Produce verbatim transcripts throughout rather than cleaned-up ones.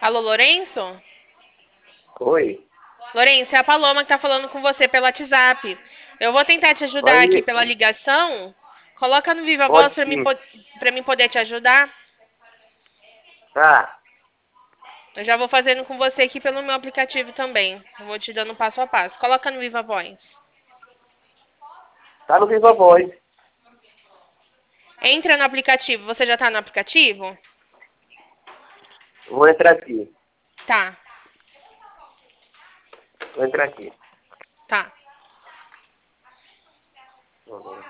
Alô, Lourenço? Oi. Lourenço, é a Paloma que tá falando com você pelo WhatsApp. Eu vou tentar te ajudar aqui Oi. pela ligação. Coloca no Viva Voz Pode pra mim, sim. po- pra mim poder te ajudar. Tá. Eu já vou fazendo com você aqui pelo meu aplicativo também. Eu vou te dando passo a passo. Coloca no Viva Voz. Tá no Viva Voz. Entra no aplicativo. Você já tá no aplicativo? Vou entrar aqui. Tá, Vou entrar aqui. tá. Uhum.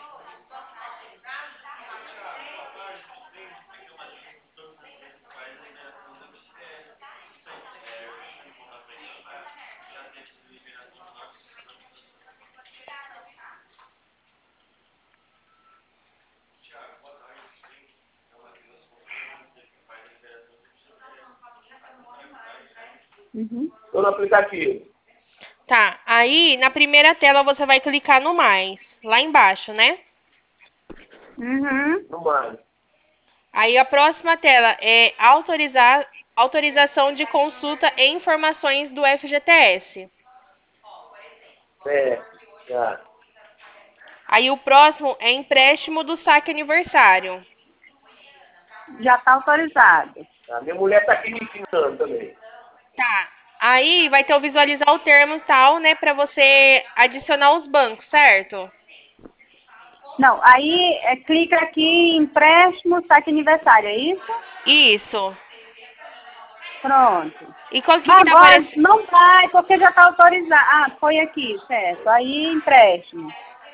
Uhum. Tô no aplicativo. Tá. Aí, na primeira tela, você vai clicar no mais. Lá embaixo, né? Uhum. No mais. Aí a próxima tela é autorizar, autorização de consulta e informações do F G T S. Certo. Já. Aí o próximo é empréstimo do saque aniversário. Já está autorizado. Tá. Minha mulher tá aqui me ensinando também. Tá. Aí vai ter o visualizar o termo e tal, né, pra você adicionar os bancos, certo? Não, aí é, clica aqui em empréstimo, saque aniversário, é isso? Isso. Pronto. E qual que, que tá Agora aparecendo? não vai, porque já está autorizado. Ah, foi aqui, certo. Aí empréstimo.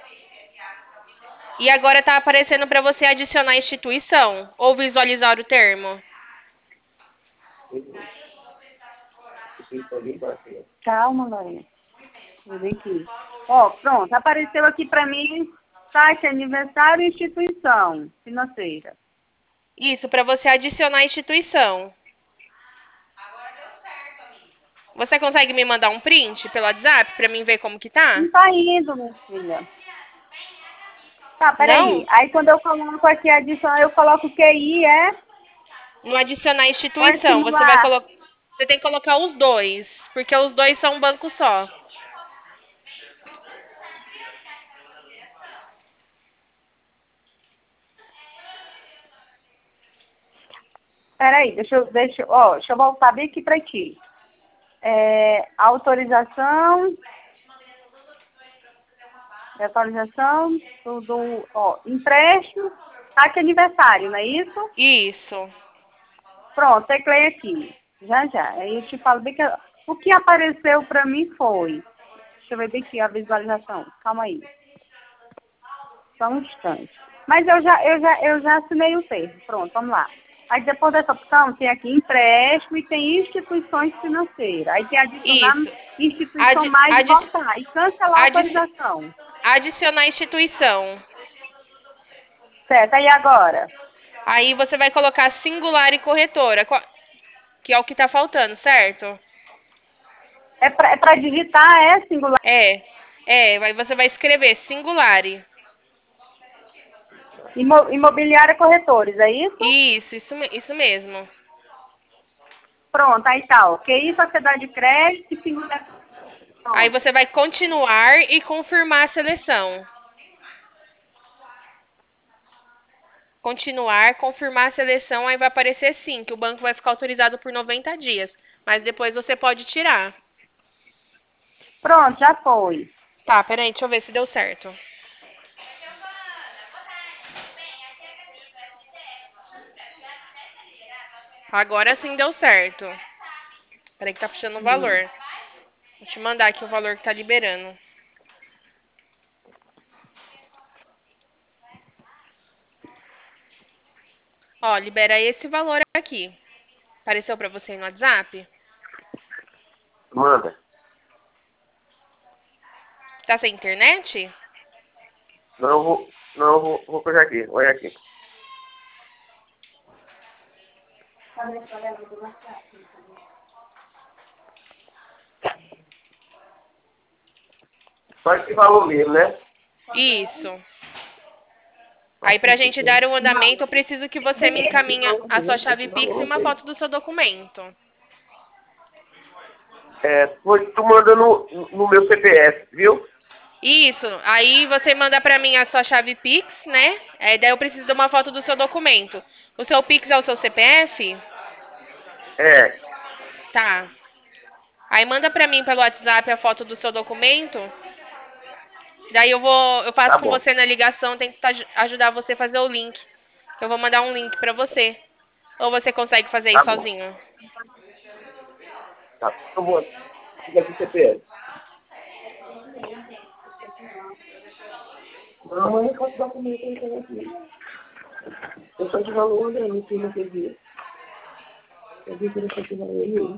E agora tá aparecendo pra você adicionar a instituição ou visualizar o termo. Isso ali, parceiro. Calma, Lorena. Vou ver aqui. Ó, pronto. Apareceu aqui para mim saque aniversário e instituição financeira. Isso, pra você adicionar a instituição. Você consegue me mandar um print pelo WhatsApp pra mim ver como que tá? Não tá indo, minha filha. Tá, peraí. Não? Aí quando eu coloco aqui adicionar, eu coloco Q I, é? No adicionar Ou é instituição, você vai singular? colocar. Você tem que colocar os dois, porque os dois são um banco só. Peraí, deixa eu, deixa, eu- ó, deixa eu voltar bem aqui para ti. É, autorização, autorização do, do ó, empréstimo, saque aniversário, não é isso? Isso. Pronto, teclei aqui. Já, já. Aí eu te falo bem que o que apareceu para mim foi. Deixa eu ver bem aqui a visualização. Calma aí. Só um instante. Mas eu já, eu já, eu já assinei o termo. Pronto, vamos lá. Aí depois dessa opção tem aqui empréstimo e tem instituições financeiras. Aí tem adicionar Isso. instituição Adi mais e adi voltar. E cancelar a adi autorização. adicionar instituição. Certo, aí agora? Aí você vai colocar singular e corretora, qual- que é o que tá faltando, certo? É para é pra digitar, é singular. É. É, aí você vai escrever singulare. Imo, imobiliária corretores, é isso? Isso, isso, me- isso mesmo. Pronto, aí tá. ó. Q I, sociedade de crédito e singular. Aí Pronto. você vai continuar e confirmar a seleção. Continuar, confirmar a seleção, aí vai aparecer sim, que o banco vai ficar autorizado por noventa dias. Mas depois você pode tirar. Pronto, já foi. Tá, peraí, deixa eu ver se deu certo. Agora sim deu certo. Peraí que tá puxando o Hum. valor. Vou te mandar aqui o valor que tá liberando. Ó, libera esse valor aqui. Apareceu pra você aí no WhatsApp? Manda. Tá sem internet? Não, eu vou. Não, eu vou, vou pegar aqui. Olha aqui. Só esse valor mesmo, né? Isso. Aí pra gente dar o andamento, eu preciso que você me encaminhe a sua chave Pix e uma foto do seu documento. É, foi, tu manda no, no meu C P F, viu? Isso. Aí você manda pra mim a sua chave Pix, né? É, daí eu preciso de uma foto do seu documento. O seu Pix é o seu C P F? É, Tá. Aí manda pra mim pelo WhatsApp a foto do seu documento. Daí eu vou, eu tá faço com bom. você na ligação, tento aj- ajudar você a fazer o link. Eu vou mandar um link pra você. Ou você consegue fazer aí Tá bom. sozinho? Tá. Eu vou. Fica aqui o C P F. Não, mas eu faço documento aí também aqui. Eu sou de valor, André, não sei naquele dia. Eu vi que ele foi de valor aí.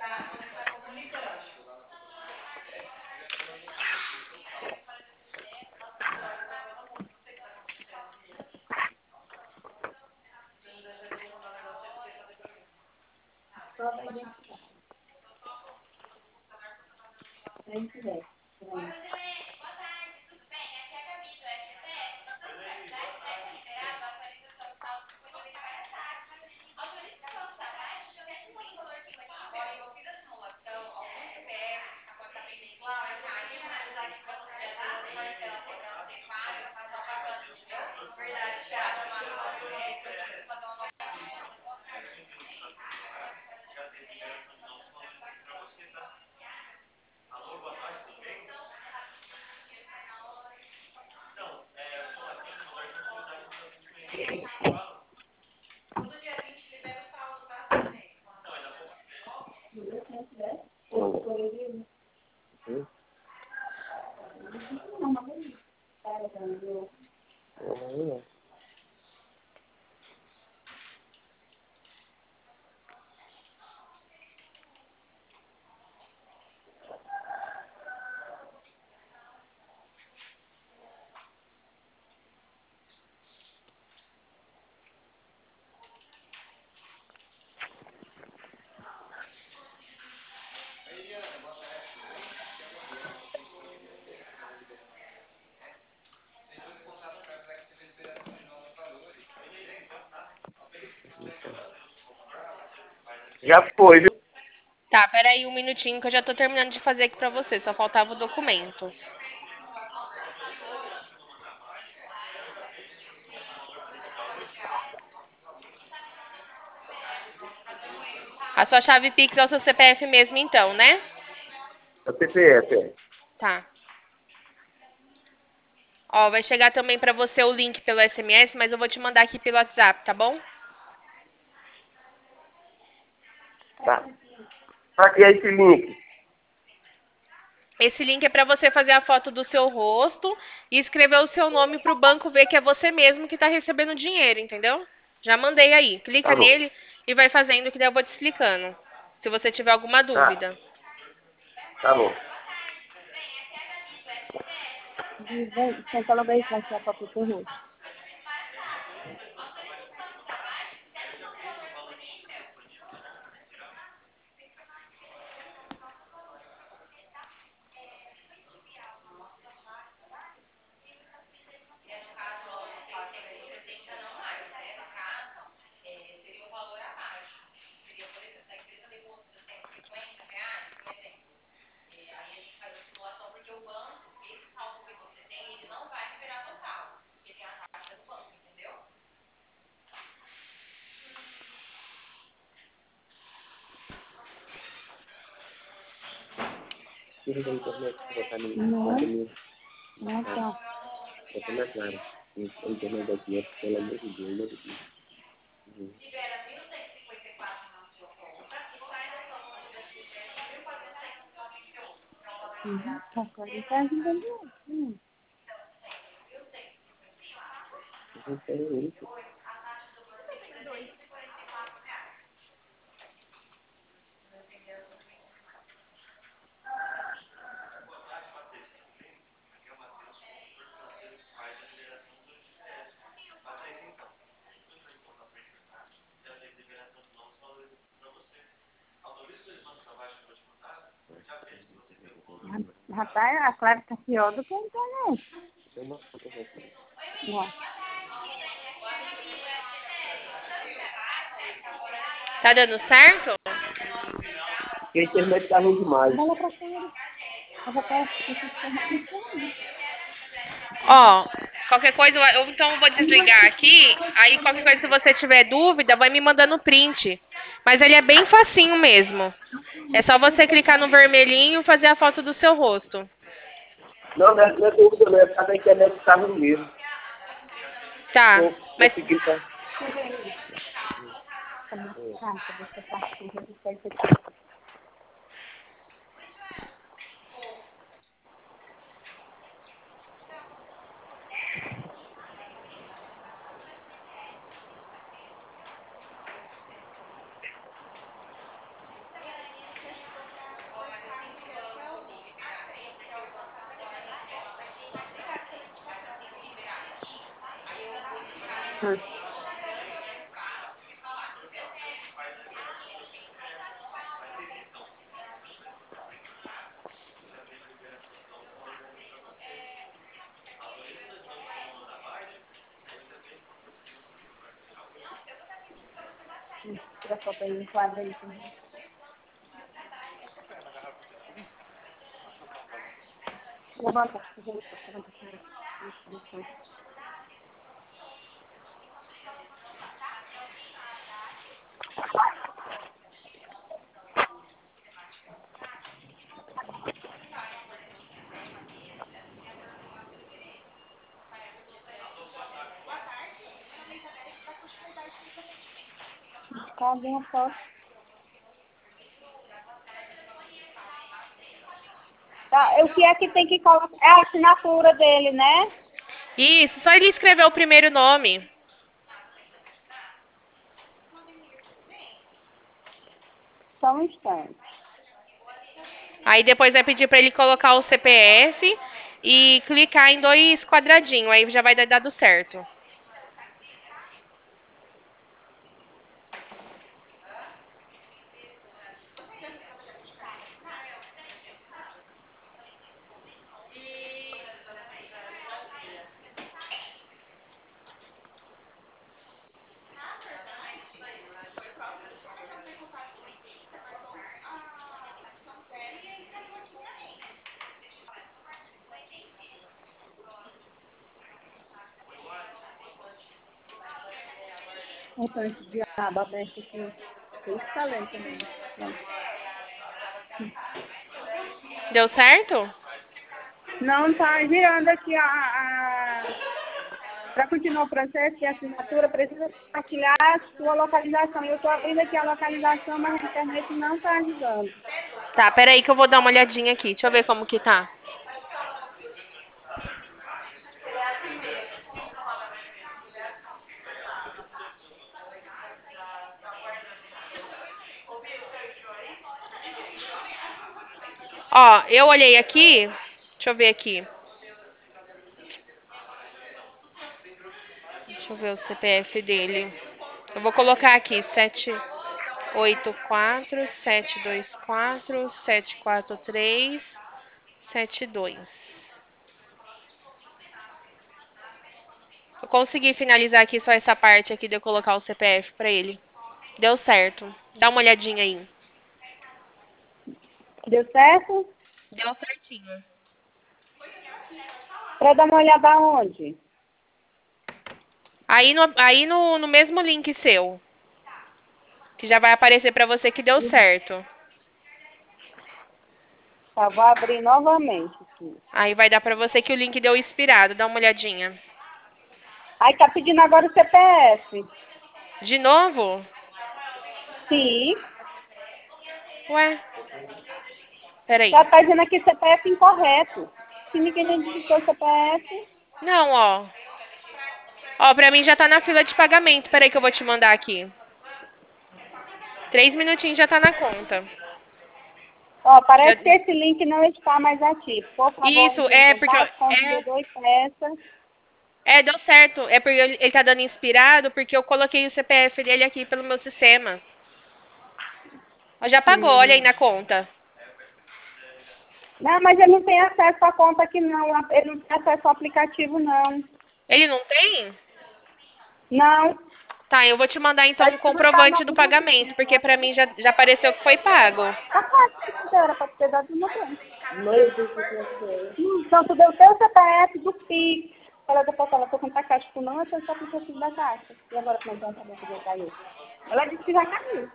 Já foi, viu? Tá, pera aí um minutinho que eu já tô terminando de fazer aqui pra você. Só faltava o documento. A sua chave Pix é o seu C P F mesmo, então, né? É o C P F, é. Tá. Ó, vai chegar também pra você o link pelo S M S, mas eu vou te mandar aqui pelo WhatsApp, tá bom? Tá. Pra que é esse link? Esse link é pra você fazer a foto do seu rosto e escrever o seu nome pro banco ver que é você mesmo que tá recebendo o dinheiro, entendeu? Já mandei aí. Clica Tá bom. nele e vai fazendo que daí eu vou te explicando. Se você tiver alguma Tá. dúvida. Tá bom. Vem, senta logo aí pra tirar a foto do teu rosto. Tira da internet, botar no Não, caminho. não tá. Botar na clara. A internet aqui, é, pelo amor de Deus, meu Deus. Uhum. Uhum. Tá, agora tá ajudando. Hum. Não tem isso. Rapaz, a Clara tá pior do que a internet. Tem uma foto aqui. Ó. Tá dando certo? Porque a internet tá ruim demais. Bola pra fora. Eu vou pra... Ó, qualquer coisa, eu então vou desligar aqui. Aí qualquer coisa, se você tiver dúvida, vai me mandando print. Mas ele é bem facinho mesmo. É só você clicar no vermelhinho e fazer a foto do seu rosto. Não, não é, não é dúvida, não. É por causa da internet que tá ruim mesmo. Tá, Vou mas conseguir, tá? Hum. Tira a foto aí, enquadra aí também. Levanta, levanta, levanta. Isso, isso. Cadê a foto? Tá, o que é que tem que colocar? É a assinatura dele, né? isso, só ele escrever o primeiro nome. Só um instante. Aí depois vai pedir pra ele colocar o C P F e clicar em dois quadradinhos. Aí já vai dar dado certo. Um tanto de aba aberta aqui. Isso tá lendo também. Deu certo? Não, tá girando aqui a... a... Para continuar o processo de assinatura, precisa compartilhar a sua localização. Eu estou abrindo aqui a localização, mas a internet não está ajudando. Tá, peraí que eu vou dar uma olhadinha aqui. Deixa eu ver como que tá. Ó, eu olhei aqui. Deixa eu ver aqui. Deixa eu ver o C P F dele. Eu vou colocar aqui sete oito quatro, sete dois quatro, sete quatro três, sete dois. Eu consegui finalizar aqui só essa parte aqui de eu colocar o C P F pra ele. Deu certo. Dá uma olhadinha aí. Deu certo? Deu certinho. Para dar uma olhada aonde? Aí no, aí no, no mesmo link seu, que já vai aparecer pra você que deu certo. Tá, vou abrir novamente aqui. Aí vai dar pra você que o link deu expirado. Dá uma olhadinha. Aí tá pedindo agora o C P F. De novo? Sim. Ué? Peraí. Já tá dizendo aqui C P F incorreto. Se ninguém identificou o C P F. Não, ó. Ó, pra mim já tá na fila de pagamento. Peraí que eu vou te mandar aqui. Três minutinhos já tá na conta. Ó, parece Já- que esse link não está mais ativo. Por favor, Isso, entre em é porque... contato com o É, vendedor e peça. é, deu certo. É porque ele ele tá dando inspirado porque eu coloquei o C P F dele aqui pelo meu sistema. Ó, já pagou, olha aí Hum. na conta. Não, mas ele não tem acesso à conta aqui não. Ele não tem acesso ao aplicativo não. Ele não tem? Não. Tá, eu vou te mandar então o comprovante do pagamento, porque pra mim já, já apareceu que foi pago. Tá fácil, era pra ter dado uma vez. Mãe, eu tenho que fazer. Então, tu deu o teu C P F do Pix. Ela depois ela foi contar a caixa, tu não achou esse aplicativo da caixa. E agora como é que ela sabe que já caiu? Ela disse que já caiu.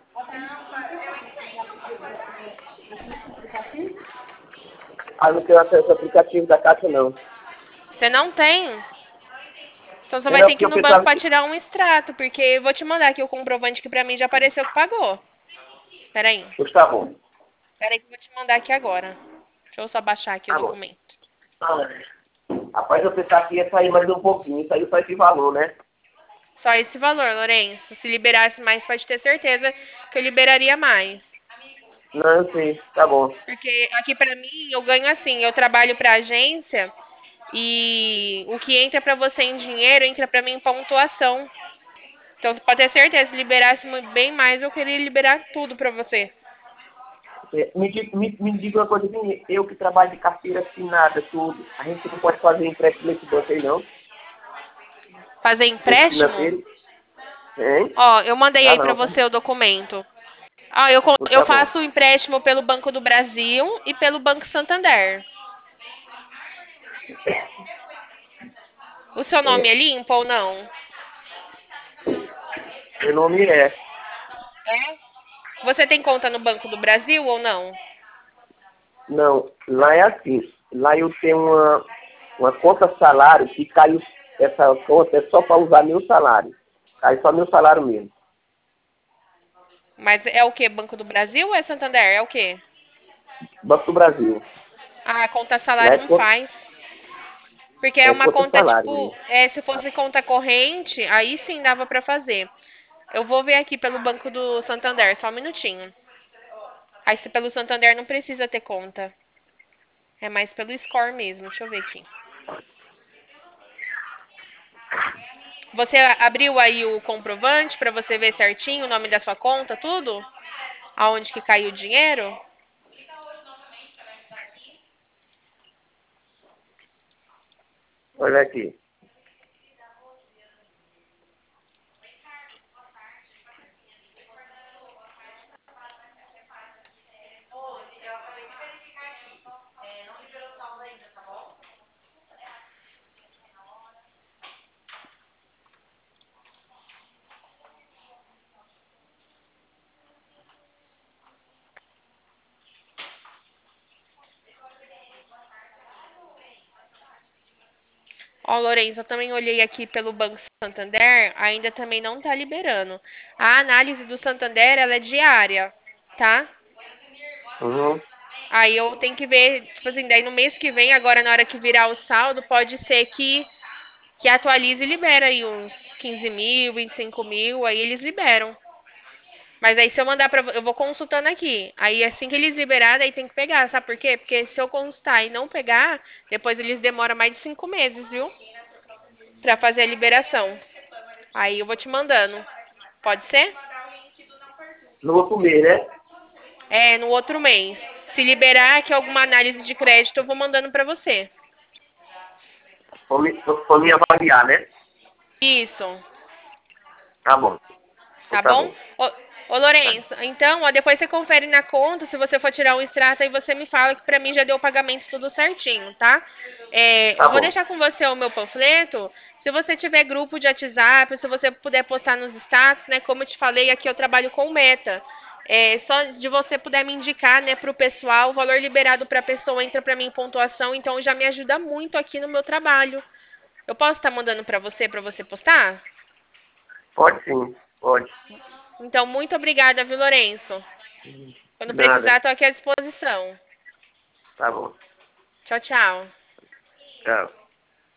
Ah, não tenho acesso ao aplicativo da Caixa, não. Você não tem? Então você É, vai não, ter que porque ir eu no banco pensava pra que... tirar um extrato, porque eu vou te mandar aqui o comprovante que pra mim já apareceu que pagou. Peraí. Pois tá bom. Peraí que eu vou te mandar aqui agora. Deixa eu só baixar aqui o Tá bom. documento. Ah, rapaz, eu pensava que ia sair mais um pouquinho. Saiu só esse valor, né? Só esse valor, Lourenço. Se liberasse mais, pode ter certeza que eu liberaria mais. Não, eu sei. Tá bom. Porque aqui pra mim, eu ganho assim, eu trabalho pra agência e o que entra pra você em dinheiro, entra pra mim em pontuação. Então você pode ter certeza, se liberasse mu- bem mais, eu queria liberar tudo pra você. É, Me, di- me, me diga uma coisa, assim, eu que trabalho de carteira assinada, tudo, a gente não pode fazer empréstimo nesse banco aí, não? Fazer Esse empréstimo? financeiro? Hein? Ó, eu mandei Ah, aí pra não. você o documento. Ah, eu, co- Pois eu tá bom. faço o empréstimo pelo Banco do Brasil e pelo Banco Santander. O seu nome é É, limpo ou não? meu nome é... Você tem conta no Banco do Brasil ou não? Não, lá é assim. Lá eu tenho uma, uma conta salário que caiu... Essa conta é só para usar meu salário. Cai só meu salário mesmo. Mas é o que? Banco do Brasil ou é Santander? É o quê? Banco do Brasil. Ah, conta Lá salário é não conta, faz. Porque é é uma conta conta salário tipo, mesmo. é, se fosse conta corrente, aí sim dava pra fazer. Eu vou ver aqui pelo Banco do Santander, só um minutinho. Aí se pelo Santander não precisa ter conta. É mais pelo score mesmo. Deixa eu ver aqui. Você abriu aí o comprovante pra você ver certinho o nome da sua conta, tudo? Aonde que caiu o dinheiro? Olha aqui. Ó, Lourenço, eu também olhei aqui pelo Banco Santander, ainda também não tá liberando. A análise do Santander, ela é diária, tá? Uhum. Aí eu tenho que ver, tipo assim, daí no mês que vem, agora na hora que virar o saldo, pode ser que, que atualize e libera aí uns quinze mil, vinte e cinco mil, aí eles liberam. Mas aí se eu mandar pra... vo- eu vou consultando aqui. Aí assim que eles liberarem, aí tem que pegar, sabe por quê? Porque se eu consultar e não pegar, depois eles demoram mais de cinco meses, viu? Pra fazer a liberação. Aí eu vou te mandando. Pode ser? Não vou comer, né? É, no outro mês. Se liberar aqui alguma análise de crédito, eu vou mandando pra você. Pra me, pra me avaliar, né? Isso. Tá bom. Então Tá tá bom? bom. Ô, ô Tá, Lourenço, então, ó, depois você confere na conta, se você for tirar um extrato, aí você me fala que pra mim já deu o pagamento tudo certinho, tá? É, tá eu vou bom. deixar com você o meu panfleto. Se você tiver grupo de WhatsApp, se você puder postar nos status, né? Como eu te falei, aqui eu trabalho com meta. É, só de você puder me indicar, né, pro pessoal, o valor liberado pra pessoa entra pra mim em pontuação, então já me ajuda muito aqui no meu trabalho. Eu posso estar mandando pra você, pra você postar? Pode sim, pode. Então, muito obrigada, viu, Lourenço? Quando Nada. precisar, estou aqui à disposição. Tá bom. Tchau, tchau. Tchau.